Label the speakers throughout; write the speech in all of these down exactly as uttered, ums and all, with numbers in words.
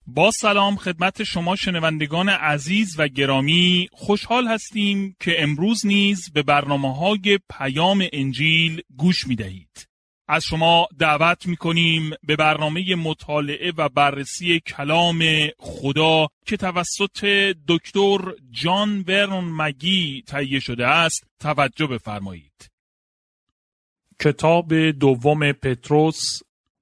Speaker 1: با سلام خدمت شما شنوندگان عزیز و گرامی، خوشحال هستیم که امروز نیز به برنامه‌های پیام انجیل گوش می‌دهید. از شما دعوت می‌کنیم به برنامه مطالعه و بررسی کلام خدا که توسط دکتر جان ورنون مگی تهیه شده است توجه بفرمایید. کتاب دوم پتروس،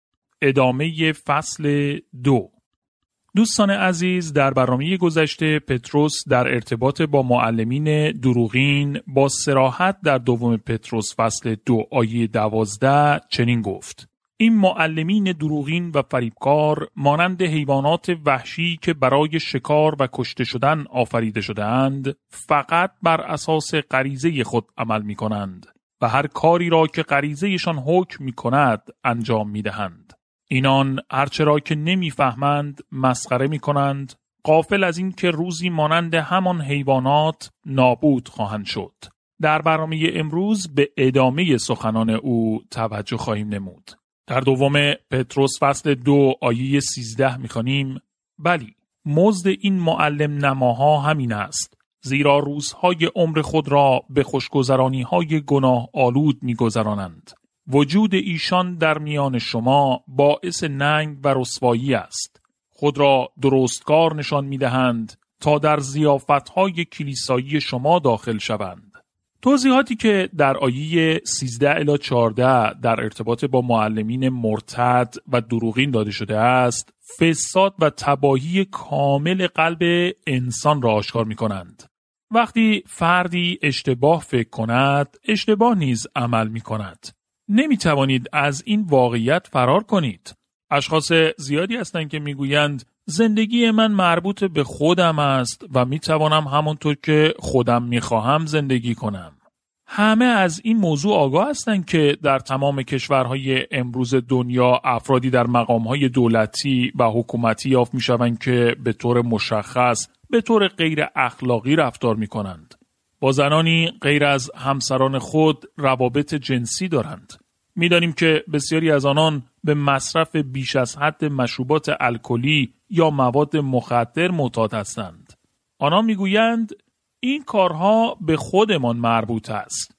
Speaker 1: ادامه فصل دو. دوستان عزیز، در برنامه گذشته پتروس در ارتباط با معلمین دروغین با صراحت در دوم پتروس فصل دو آیه دوازده چنین گفت: این معلمین دروغین و فریبکار مانند حیوانات وحشی که برای شکار و کشته شدن آفریده شده‌اند، فقط بر اساس غریزه خود عمل می کنند و هر کاری را که غریزه‌شان حکم می کند انجام می دهند. اینان هرچرا که نمیفهمند مسخره می کنند، غافل از این که روزی مانند همان حیوانات نابود خواهند شد. در برنامه امروز به ادامه سخنان او توجه خواهیم نمود. در دوم پتروس فصل دو آیه سیزده می خوانیم: بلی مزد این معلم نماها همین است، زیرا روزهای عمر خود را به خوشگذرانی‌های گناه آلود می‌گذرانند. وجود ایشان در میان شما باعث ننگ و رسوایی است. خود را درستکار نشان می‌دهند تا در ضیافت‌های کلیسایی شما داخل شوند. توضیحاتی که در آیه سیزده الی چهارده در ارتباط با معلمین مرتد و دروغین داده شده است، فساد و تباهی کامل قلب انسان را آشکار می‌کنند. وقتی فردی اشتباه فکر کند، اشتباه نیز عمل می‌کند. نمی توانید از این واقعیت فرار کنید. اشخاص زیادی هستند که می گویند زندگی من مربوط به خودم است و می توانم همونطور که خودم می خواهم زندگی کنم. همه از این موضوع آگاه هستند که در تمام کشورهای امروز دنیا افرادی در مقامهای دولتی و حکومتی یافت می شوند که به طور مشخص به طور غیر اخلاقی رفتار می کنند. با زنانی غیر از همسران خود روابط جنسی دارند. می‌دانیم که بسیاری از آنان به مصرف بیش از حد مشروبات الکلی یا مواد مخدر معتاد هستند. آنها می‌گویند این کارها به خودمان مربوط است.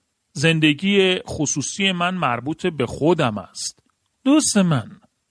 Speaker 1: زندگی خصوصی من مربوط به خودم است. دوست من،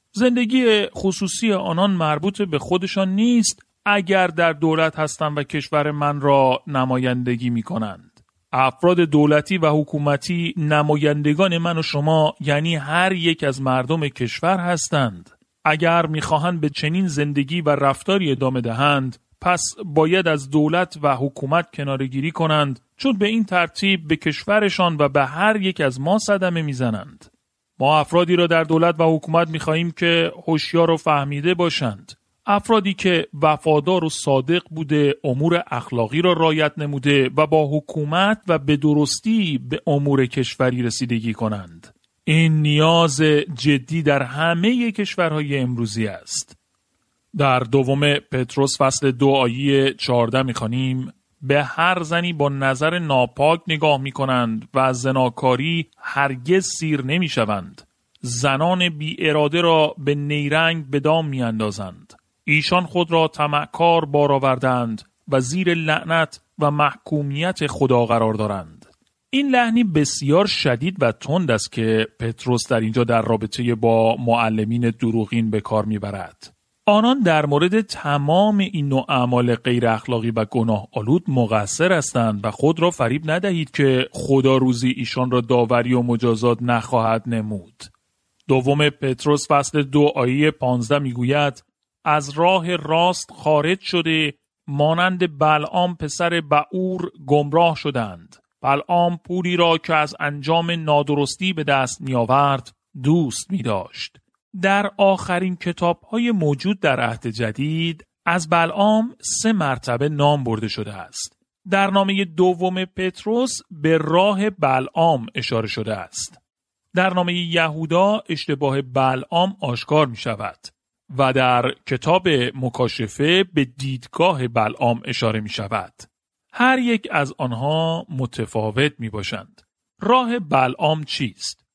Speaker 1: زندگی خصوصی آنان مربوط به خودشان نیست اگر در دولت هستند و کشور من را نمایندگی می‌کنند. افراد دولتی و حکومتی نمایندگان من و شما، یعنی هر یک از مردم کشور هستند. اگر می‌خواهند به چنین زندگی و رفتاری ادامه دهند، پس باید از دولت و حکومت کناره‌گیری کنند، چون به این ترتیب به کشورشان و به هر یک از ما صدمه می‌زنند. ما افرادی را در دولت و حکومت می‌خواهیم که هوشیار و فهمیده باشند. افرادی که وفادار و صادق بوده، امور اخلاقی را رعایت نموده و با حکومت و به درستی به امور کشوری رسیدگی کنند. این نیاز جدی در همه کشورهای امروزی است. در دوم پتروس فصل دو آیه چهارده می‌خوانیم: به هر زنی با نظر ناپاک نگاه می‌کنند و از زناکاری هرگز سیر نمی‌شوند. زنان بی اراده را به نیرنگ به دام می‌اندازند. ایشان خود را طمعکار بار آوردند و زیر لعنت و محکومیت خدا قرار دارند. این لحنی بسیار شدید و تند است که پتروس در اینجا در رابطه با معلمین دروغین به کار میبرد. آنان در مورد تمام این نوع اعمال غیر اخلاقی و گناه آلود مقصر هستند و خود را فریب ندهید که خدا روزی ایشان را داوری و مجازات نخواهد نمود. دوم پتروس فصل دو آیه پانزده میگوید: از راه راست خارج شده مانند بلعام پسر بعور گمراه شدند. بلعام پولی را که از انجام نادرستی به دست می آورد دوست می داشت. در آخرین کتاب‌های موجود در عهد جدید از بلعام سه مرتبه نام برده شده است. در نامه دوم پتروس به راه بلعام اشاره شده است. در نامه یهودا اشتباه بلعام آشکار می شود و در کتاب مکاشفه به دیدگاه بلعام اشاره می شود. هر یک از آنها متفاوت می باشند. راه بلعام چیست؟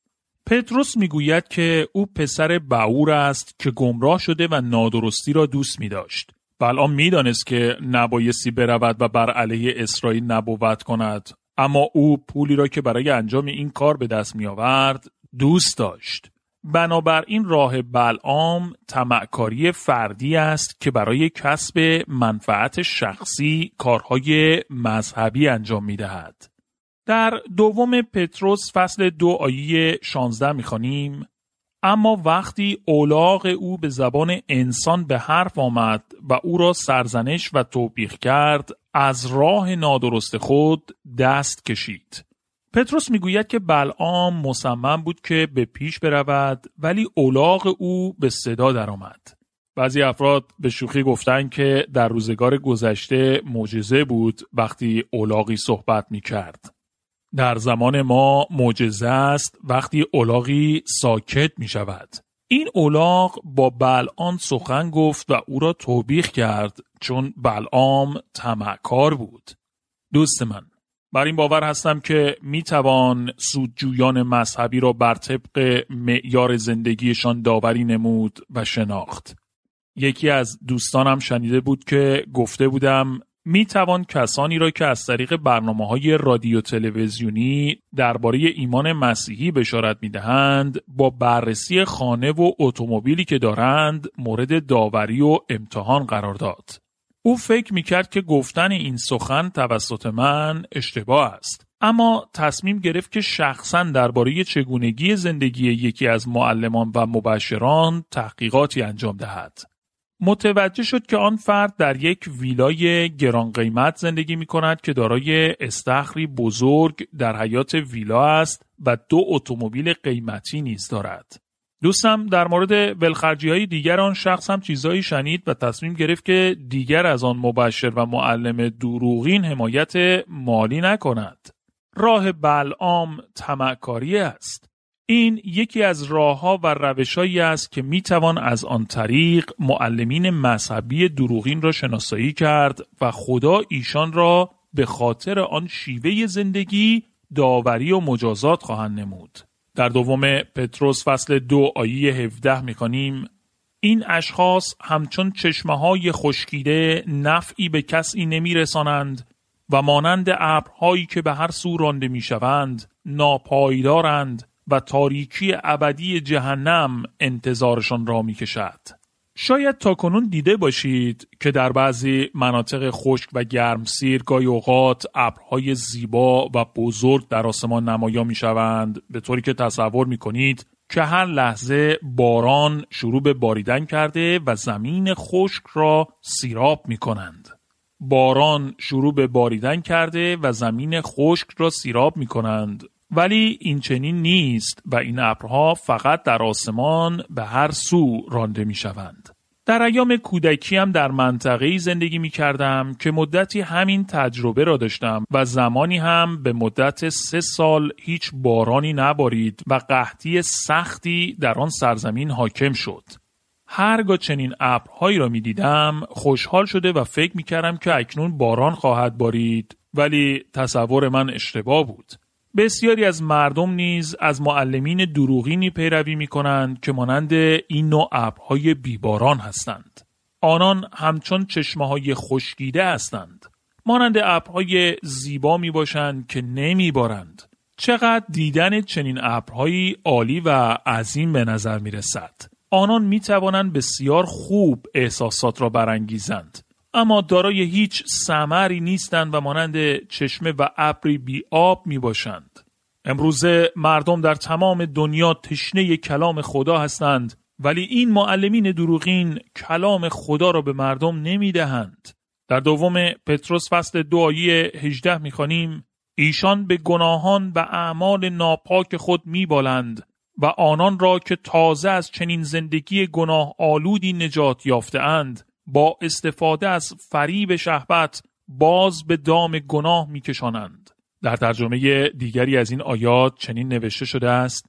Speaker 1: پتروس میگوید که او پسر بعور است که گمراه شده و نادرستی را دوست می داشت. بلعام می دانست که نبایستی برود و بر علیه اسرائیل نبوت کند، اما او پولی را که برای انجام این کار به دست می آورد دوست داشت. بنابراین راه بلعام طمعکاری فردی است که برای کسب منفعت شخصی کارهای مذهبی انجام می دهد. در دوم پتروس فصل دو آیه شانزده می خوانیم: اما وقتی اولاغ او به زبان انسان به حرف آمد و او را سرزنش و توبیخ کرد، از راه نادرست خود دست کشید. پتروس میگوید که بلعام مصمم بود که به پیش برود، ولی اولاغ او به صدا درآمد. بعضی افراد به شوخی گفتن که در روزگار گذشته معجزه بود وقتی اولاغی صحبت میکرد. در زمان ما معجزه است وقتی اولاغی ساکت می شود. این اولاغ با بلعام سخن گفت و او را توبیخ کرد چون بلعام طمعکار بود. دوست من، بر این باور هستم که می توان سودجویان مذهبی را بر طبق معیار زندگیشان داوری نمود و شناخت. یکی از دوستانم شنیده بود که گفته بودم می توان کسانی را که از طریق برنامه‌های رادیو تلویزیونی درباره ایمان مسیحی بشارت می‌دهند با بررسی خانه و اتومبیلی که دارند مورد داوری و امتحان قرار داد. او فکر می‌کرد که گفتن این سخن توسط من اشتباه است، اما تصمیم گرفت که شخصاً درباره چگونگی زندگی یکی از معلمان و مبشران تحقیقاتی انجام دهد. متوجه شد که آن فرد در یک ویلای گران قیمت زندگی می کند که دارای استخری بزرگ در حیاط ویلا است و دو اتومبیل قیمتی نیز دارد. دوستم در مورد ولخرجی های دیگر آن شخص هم چیزایی شنید و تصمیم گرفت که دیگر از آن مبشر و معلم دروغین حمایت مالی نکند. راه بلعام طمعکاری است. این یکی از راه‌ها و روش‌هایی است که می‌توان از آن طریق معلمین مذهبی دروغین را شناسایی کرد و خدا ایشان را به خاطر آن شیوه زندگی داوری و مجازات خواهند نمود. در دوم پتروس فصل دو آیه هفده می‌خوانیم: این اشخاص همچون چشمه‌های خشکیده نفعی به کسی نمی‌رسانند و مانند ابرهایی که به هر سو رانده می‌شوند ناپایدارند و تاریکی ابدی جهنم انتظارشان را می کشد. شاید تاکنون دیده باشید که در بعضی مناطق خشک و گرمسیر گاهی اوقات ابرهای زیبا و بزرگ در آسمان نمایان می شوند، به طوری که تصور می کنید که هر لحظه باران شروع به باریدن کرده و زمین خشک را سیراب می کنند. باران شروع به باریدن کرده و زمین خشک را سیراب می کنند. ولی این چنین نیست و این ابرها فقط در آسمان به هر سو رانده می شوند. در ایام کودکی هم در منطقه‌ای زندگی می کردم که مدتی همین تجربه را داشتم و زمانی هم به مدت سه سال هیچ بارانی نبارید و قحطی سختی در آن سرزمین حاکم شد. هرگاه چنین ابرهایی را می دیدم خوشحال شده و فکر می کردم که اکنون باران خواهد بارید، ولی تصور من اشتباه بود. بسیاری از مردم نیز از معلمین دروغینی پیروی می کنند که مانند این نوع ابرهای بیباران هستند. آنان همچون چشمه‌های خشکیده هستند. مانند ابرهای زیبا می باشند که نمی بارند. چقدر دیدن چنین ابرهایی عالی و عظیم به نظر می رسد. آنان می توانند بسیار خوب احساسات را برانگیزند، اما دارای هیچ ثمری نیستند و مانند چشمه و ابری بی آب می باشند. امروزه مردم در تمام دنیا تشنه کلام خدا هستند، ولی این معلمین دروغین کلام خدا را به مردم نمی دهند. در دوم پتروس فصل دو آیه هجده می خوانیم: ایشان به گناهان و اعمال ناپاک خود می بالند و آنان را که تازه از چنین زندگی گناه آلودی نجات یافته اند با استفاده از فریب شهوت باز به دام گناه می کشانند. در ترجمه دیگری از این آیات چنین نوشته شده است: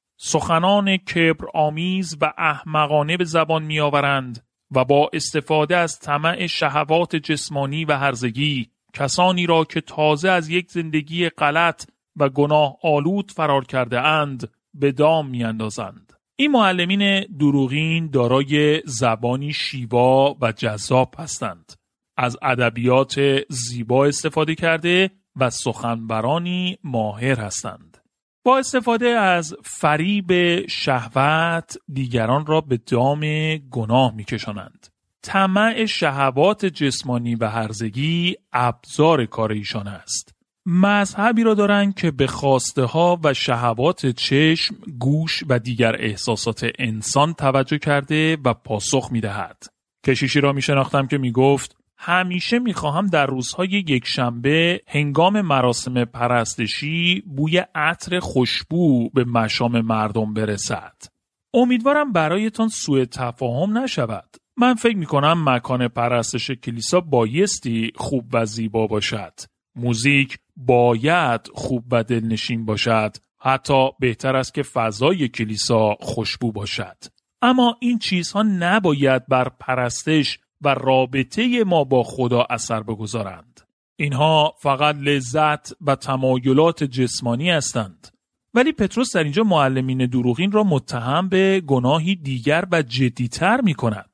Speaker 1: سخنان کبر آمیز و احمقانه به زبان می آورند و با استفاده از طمع شهوات جسمانی و هرزگی کسانی را که تازه از یک زندگی غلط و گناه آلود فرار کرده اند به دام میاندازند. این معلمین دروغین دارای زبانی شیوا و جذاب هستند. از ادبیات زیبا استفاده کرده و سخنورانی ماهر هستند. با استفاده از فریب شهوت دیگران را به دام گناه میکشانند. طمع شهوات جسمانی و هرزگی ابزار کار ایشان است. مذهبی را دارند که به خواسته ها و شهوات چشم، گوش و دیگر احساسات انسان توجه کرده و پاسخ میدهد. کشیشی را میشناختم که میگفت همیشه میخواهم در روزهای یکشنبه هنگام مراسم پرستشی بوی عطر خوشبو به مشام مردم برسد. امیدوارم برایتان سوء تفاهم نشود. من فکر میکنم مکان پرستش کلیسا بایستی خوب و زیبا باشد. موزیک باید خوب و دلنشین باشد. حتی بهتر است که فضای کلیسا خوشبو باشد. اما این چیزها نباید بر پرستش و رابطه ما با خدا اثر بگذارند. اینها فقط لذت و تمایلات جسمانی هستند. ولی پتروس در اینجا معلمین دروغین را متهم به گناهی دیگر و جدی‌تر می کند.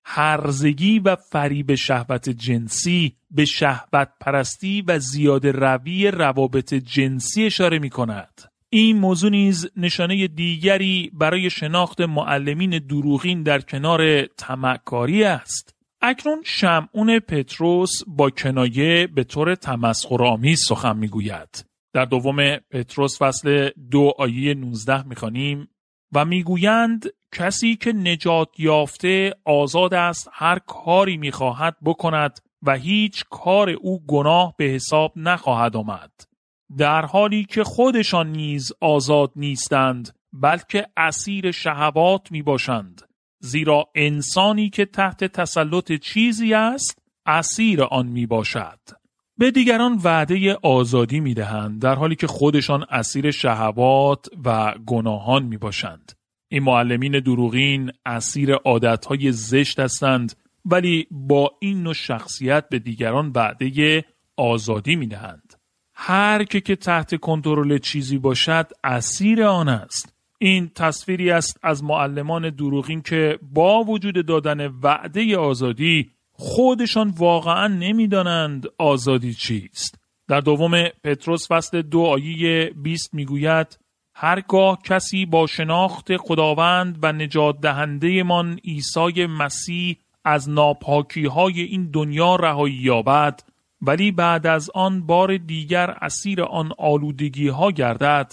Speaker 1: هرزگی و فریب شهوت جنسی، به شهوت پرستی و زیاده روی روابط جنسی اشاره می کند. این موضوع نیز نشانه دیگری برای شناخت معلمین دروغین در کنار طمعکاری است. اکنون شمعون پتروس با کنایه به طور تمسخرآمیز سخن میگوید. در دوم پتروس فصل دو آیه نوزده میخوانیم و میگویند کسی که نجات یافته آزاد است هر کاری میخواهد بکند و هیچ کار او گناه به حساب نخواهد آمد. در حالی که خودشان نیز آزاد نیستند بلکه اسیر شهوات میباشند. زیرا انسانی که تحت تسلط چیزی است اسیر آن می باشد. به دیگران وعده آزادی می دهند در حالی که خودشان اسیر شهوات و گناهان می باشند. این معلمین دروغین اسیر عادتهای زشت هستند ولی با این نوع شخصیت به دیگران وعده آزادی می دهند. هر که که تحت کنترل چیزی باشد اسیر آن است. این تصویری است از معلمان دروغین که با وجود دادن وعده آزادی خودشان واقعا نمیدانند آزادی چیست. در دوم پتروس فصل دو آیه بیست میگوید هرگاه کسی با شناخت خداوند و نجات دهنده من عیسی مسیح از ناپاکی های این دنیا رهایی یابد ولی بعد از آن بار دیگر اسیر آن آلودگی ها گردد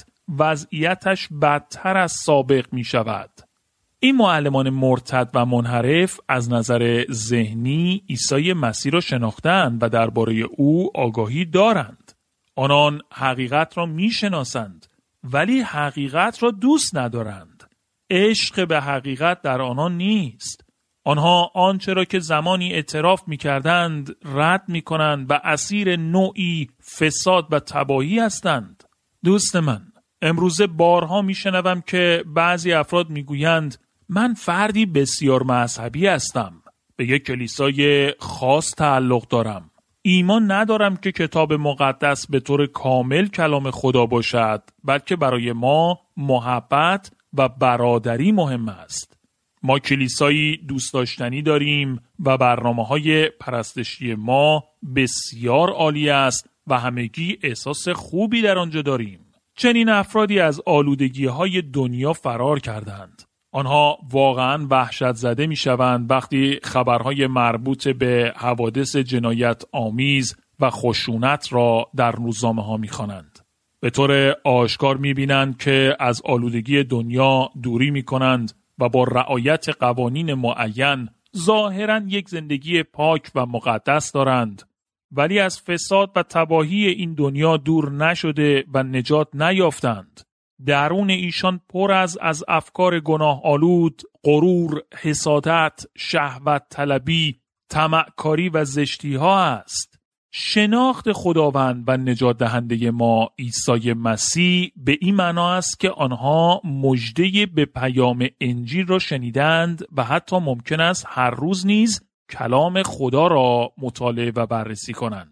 Speaker 1: وضعیتش بدتر از سابق می شود. این معلمان مرتد و منحرف از نظر ذهنی عیسی مسیح را شناختند و درباره او آگاهی دارند. آنان حقیقت را می شناسند ولی حقیقت را دوست ندارند. عشق به حقیقت در آنان نیست. آنها آنچه را که زمانی اعتراف می کردند رد می کنند و اسیر نوعی فساد و تباهی هستند. دوست من، امروزه بارها میشنوم که بعضی افراد میگویند من فردی بسیار مذهبی هستم. به یک کلیسای خاص تعلق دارم. ایمان ندارم که کتاب مقدس به طور کامل کلام خدا باشد، بلکه برای ما محبت و برادری مهم است. ما کلیسایی دوست داشتنی داریم و برنامه‌های پرستشی ما بسیار عالی است و همگی احساس خوبی در آنجا داریم. چنین افرادی از آلودگی‌های دنیا فرار کردند. آنها واقعاً وحشت زده می‌شوند وقتی خبرهای مربوط به حوادث جنایت آمیز و خشونت را در روزنامه‌ها می‌خوانند. به طور آشکار می‌بینند که از آلودگی دنیا دوری می‌کنند و با رعایت قوانین معین ظاهراً یک زندگی پاک و مقدس دارند، ولی از فساد و تباهی این دنیا دور نشده و نجات نیافتند. درون ایشان پر از از افکار گناه آلود، غرور، حسادت، شهوت طلبی، طمعکاری و زشتی ها است. شناخت خداوند و نجات دهنده ما عیسی مسیح به این معنا است که آنها مژده به پیام انجیل را شنیدند و حتی ممکن است هر روز نیز کلام خدا را مطالعه و بررسی کنند.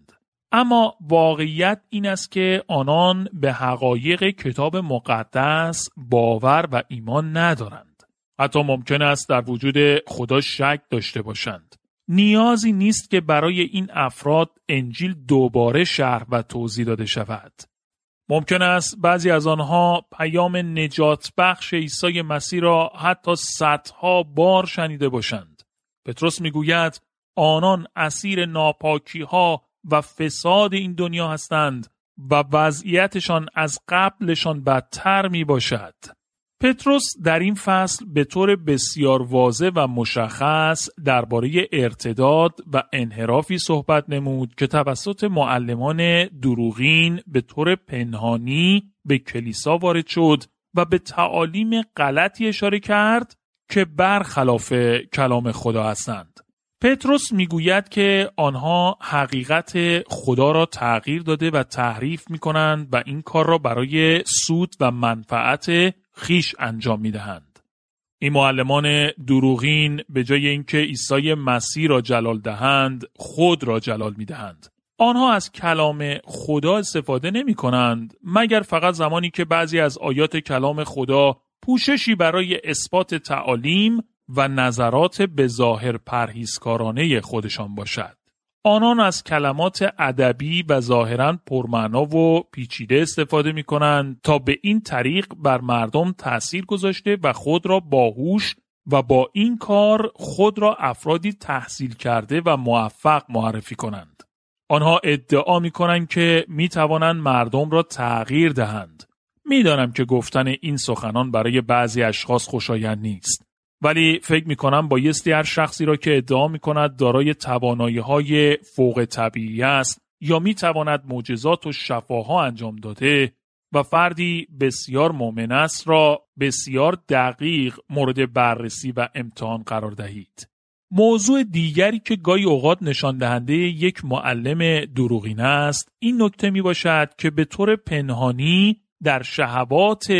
Speaker 1: اما واقعیت این است که آنان به حقایق کتاب مقدس باور و ایمان ندارند. حتی ممکن است در وجود خدا شک داشته باشند. نیازی نیست که برای این افراد انجیل دوباره شرح و توضیح داده شود. ممکن است بعضی از آنها پیام نجات بخش عیسی مسیح را حتی صدها بار شنیده باشند. پتروس میگوید آنان اسیر ناپاکی ها و فساد این دنیا هستند و وضعیتشان از قبلشان بدتر می باشد. پتروس در این فصل به طور بسیار واضح و مشخص درباره ارتداد و انحرافی صحبت نمود که توسط معلمان دروغین به طور پنهانی به کلیسا وارد شد و به تعالیم غلطی اشاره کرد که برخلاف کلام خدا هستند. پتروس میگوید که آنها حقیقت خدا را تغییر داده و تحریف میکنند و این کار را برای سود و منفعت خیش انجام میدهند. این معلمان دروغین به جای اینکه عیسی مسیح را جلال دهند، خود را جلال میدهند. آنها از کلام خدا استفاده نمی کنند مگر فقط زمانی که بعضی از آیات کلام خدا پوششی برای اثبات تعالیم و نظرات به ظاهر پرهیزکارانه خودشان باشد. آنان از کلمات ادبی و ظاهراً پرمعنا و پیچیده استفاده می کنند تا به این طریق بر مردم تأثیر گذاشته و خود را باهوش و با این کار خود را افرادی تحصیل کرده و موفق معرفی کنند. آنها ادعا می کنند که می توانند مردم را تغییر دهند. می دانم که گفتن این سخنان برای بعضی اشخاص خوشایند نیست. ولی فکر می کنم بایستی هر شخصی را که ادعا می کند دارای توانایی‌های فوق طبیعی است یا می تواند معجزات و شفاها انجام داده و فردی بسیار مؤمن است را بسیار دقیق مورد بررسی و امتحان قرار دهید. موضوع دیگری که گاهی اوقات نشان دهنده یک معلم دروغین است این نکته می باشد که به طور پنهانی در شهوات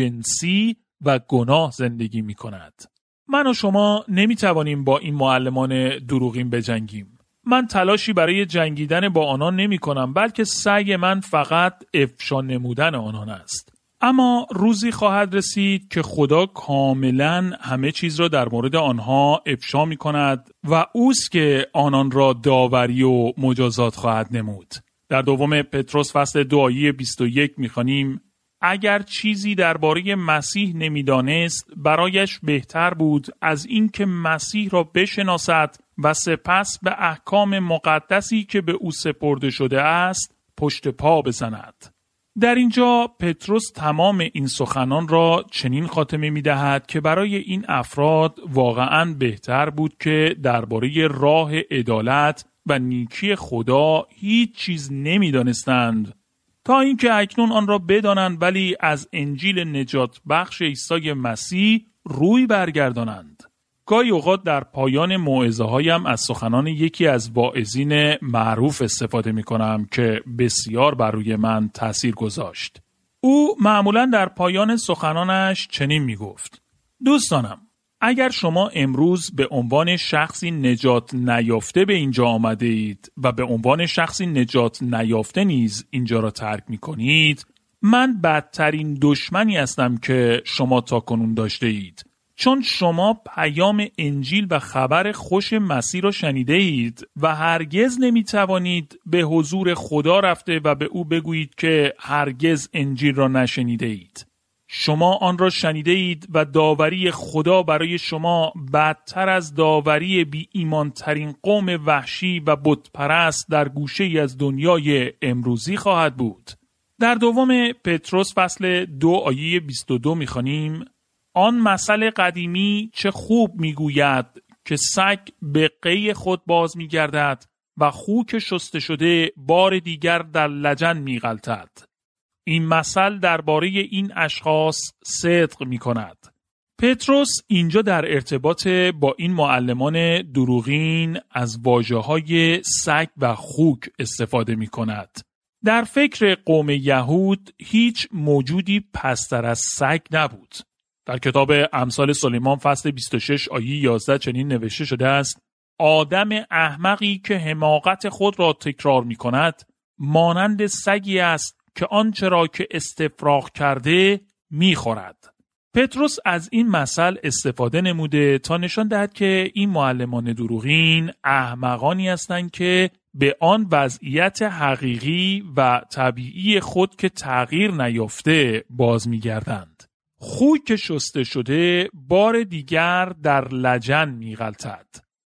Speaker 1: جنسی و گناه زندگی می کند. من و شما نمی توانیم با این معلمان دروغین بجنگیم. من تلاشی برای جنگیدن با آنان نمی کنم بلکه سعی من فقط افشا نمودن آنان است. اما روزی خواهد رسید که خدا کاملا همه چیز را در مورد آنها افشا می کند و اوست که آنان را داوری و مجازات خواهد نمود. در دوم پتروس فصل دو آیه بیست و یک می خوانیم اگر چیزی درباره مسیح نمیدانست برایش بهتر بود از اینکه مسیح را بشناسد و سپس به احکام مقدسی که به او سپرده شده است پشت پا بزند. در اینجا پتروس تمام این سخنان را چنین خاتمه می‌دهد که برای این افراد واقعاً بهتر بود که درباره راه عدالت و نیکی خدا هیچ چیز نمی‌دانستند تا اینکه اکنون آن را بدانند ولی از انجیل نجات بخش عیسی مسیح روی برگردانند. گاهی اوقات در پایان موعظه هایم از سخنان یکی از واعظین معروف استفاده می کنم که بسیار بر روی من تأثیر گذاشت. او معمولا در پایان سخنانش چنین می گفت: دوستانم، اگر شما امروز به عنوان شخصی نجات نیافته به اینجا آمده اید و به عنوان شخصی نجات نیافته نیز اینجا را ترک می کنید، من بدترین دشمنی هستم که شما تاکنون داشته اید. چون شما پیام انجیل و خبر خوش مسیح را شنیده اید و هرگز نمی توانید به حضور خدا رفته و به او بگویید که هرگز انجیل را نشنیده اید. شما آن را شنیده اید و داوری خدا برای شما بدتر از داوری بی ایمان ترین قوم وحشی و بت پرست در گوشه ای از دنیای امروزی خواهد بود. در دوم پتروس فصل دو آیه بیست و دو می‌خوانیم: آن مثل قدیمی چه خوب میگوید که سگ به قی خود باز میگردد و خوک شسته شده بار دیگر در لجن میغلطد. این مثل درباره این اشخاص صدق میکند. پتروس اینجا در ارتباط با این معلمان دروغین از واژه‌های سگ و خوک استفاده میکند. در فکر قوم یهود هیچ موجودی پستر از سگ نبود. در کتاب امثال سلیمان فصل بیست و شش آیه یازده چنین نوشته شده است: آدم احمقی که حماقت خود را تکرار می کند مانند سگی است که آنچه را که استفراغ کرده می‌خورد. پتروس از این مثل استفاده نموده تا نشان دهد که این معلمان دروغین احمقانی هستند که به آن وضعیت حقیقی و طبیعی خود که تغییر نیافته باز می‌گردند. خوک شسته شده بار دیگر در لجن می‌غلطد.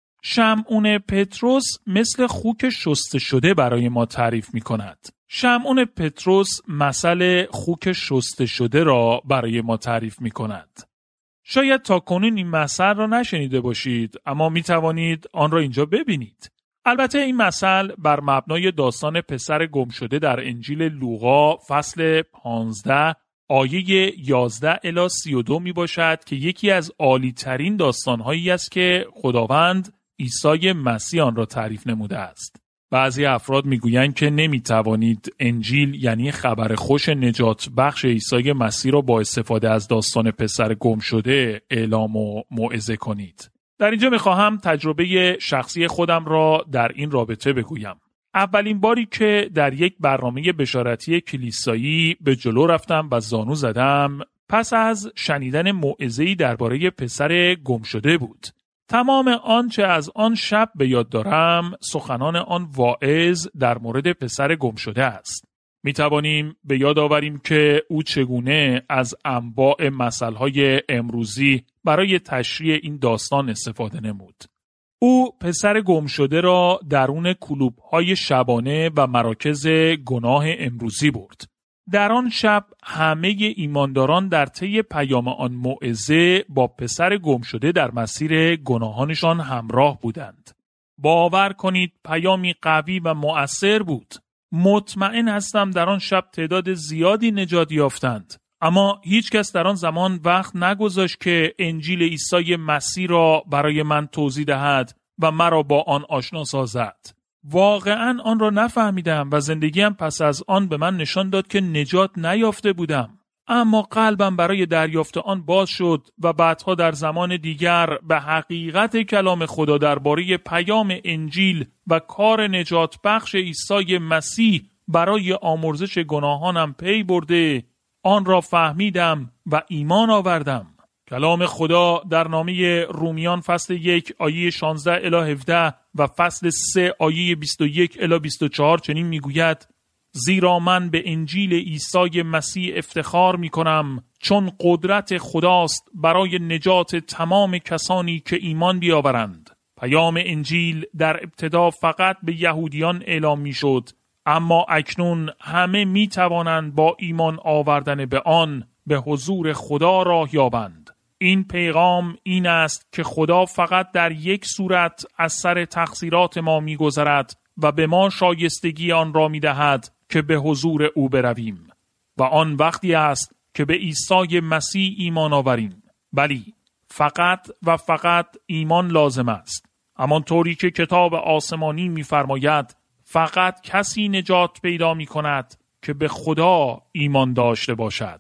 Speaker 1: شمعون پتروس مثل خوک شسته شده برای ما تعریف می‌کند. شمعون پتروس مثل خوک شسته شده را برای ما تعریف می‌کند. شاید تا کنون این مثل را نشنیده باشید، اما می‌توانید آن را اینجا ببینید. البته این مثل بر مبنای داستان پسر گم شده در انجیل لوقا فصل پانزده آیه یازده الی سی و دو می باشد که یکی از عالی ترین داستان‌هایی است که خداوند عیسی مسیح آن را تعریف نموده است. بعضی افراد میگویند که نمیتوانید انجیل یعنی خبر خوش نجات بخش عیسی مسیح را با استفاده از داستان پسر گم شده اعلام و موعظه کنید. در اینجا میخواهم تجربه شخصی خودم را در این رابطه بگویم. اولین باری که در یک برنامه بشارتی کلیسایی به جلو رفتم و زانو زدم پس از شنیدن موعظه‌ای درباره پسر گم شده بود. تمام آنچه از آن شب به یاد دارم سخنان آن واعظ در مورد پسر گم شده است. می توانیم به یاد آوریم که او چگونه از انواع مثلهای امروزی برای تشریح این داستان استفاده نمود. او پسر گم شده را درون کلوب‌های شبانه و مراکز گناه امروزی برد. در آن شب همه ایمانداران در طی پیام آن موعظه با پسر گم شده در مسیر گناهانشان همراه بودند. باور کنید پیامی قوی و مؤثر بود. مطمئن هستم در آن شب تعداد زیادی نجات یافتند. اما هیچ کس در آن زمان وقت نگذاشت که انجیل عیسی مسیح را برای من توضیح دهد و مرا با آن آشنا سازد. واقعاً آن را نفهمیدم و زندگیم پس از آن به من نشان داد که نجات نیافته بودم. اما قلبم برای دریافت آن باز شد و بعدها در زمان دیگر به حقیقت کلام خدا درباره پیام انجیل و کار نجات بخش عیسی مسیح برای آمرزش گناهانم پی برده آن را فهمیدم و ایمان آوردم. کلام خدا در نامه رومیان فصل یک آیه شانزده الی هفده و فصل سه آیه بیست و یک الی بیست و چهار چنین میگوید: زیرا من به انجیل عیسی مسیح افتخار می کنم چون قدرت خداست برای نجات تمام کسانی که ایمان بیاورند. پیام انجیل در ابتدا فقط به یهودیان اعلام می شد، اما اکنون همه می توانند با ایمان آوردن به آن به حضور خدا راه یابند. این پیغام این است که خدا فقط در یک صورت از سر تقصیرات ما می گذرد و به ما شایستگی آن را می دهد که به حضور او برویم و آن وقتی است که به عیسی مسیح ایمان آوریم. بلی، فقط و فقط ایمان لازم است. همانطوری که کتاب آسمانی می‌فرماید فقط کسی نجات پیدا می‌کند که به خدا ایمان داشته باشد.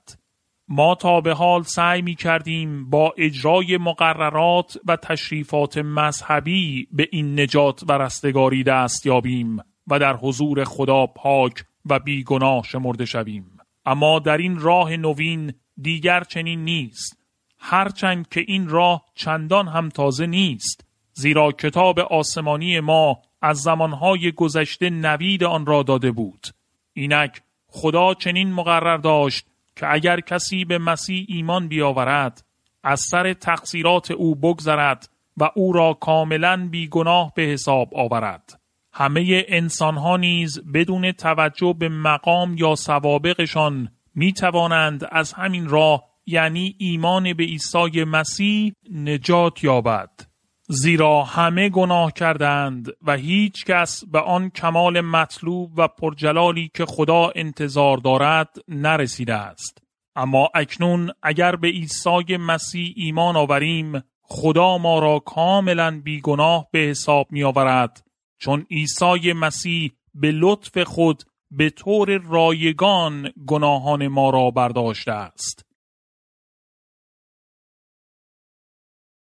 Speaker 1: ما تا به حال سعی می‌کردیم با اجرای مقررات و تشریفات مذهبی به این نجات و رستگاری دست یابیم و در حضور خدا پاک و بیگناه شمرده شویم. اما در این راه نوین دیگر چنین نیست، هرچند که این راه چندان هم تازه نیست، زیرا کتاب آسمانی ما از زمانهای گذشته نوید آن را داده بود. اینک خدا چنین مقرر داشت که اگر کسی به مسیح ایمان بیاورد، از سر تقصیرات او بگذرد و او را کاملاً بیگناه به حساب آورد. همه انسان‌ها نیز بدون توجه به مقام یا سوابقشان می توانند از همین راه، یعنی ایمان به عیسی مسیح، نجات یابد. زیرا همه گناه کردند و هیچ کس به آن کمال مطلوب و پرجلالی که خدا انتظار دارد نرسیده است. اما اکنون اگر به عیسی مسیح ایمان آوریم، خدا ما را کاملاً بیگناه به حساب می آورد، چون عیسی مسیح به لطف خود به طور رایگان گناهان ما را برداشته است.